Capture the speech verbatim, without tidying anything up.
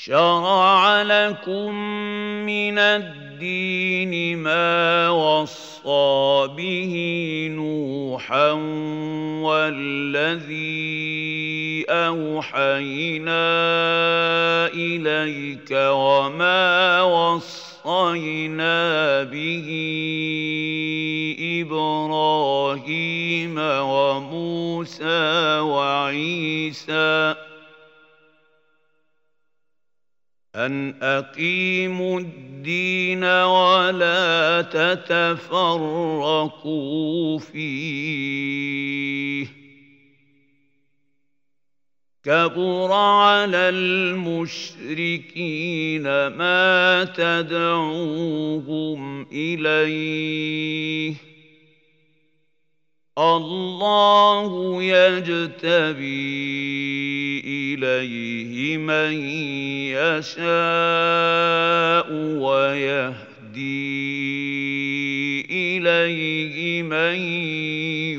شرع لكم من الدين ما وصى به نوحا والذي أوحينا إليك وما وصينا به إبراهيم وموسى وعيسى أن أقيموا الدين ولا تتفرقوا فيه كبر على المشركين ما تدعوهم إليه الله يجتبي إليه من يشاء ويهدي إليه من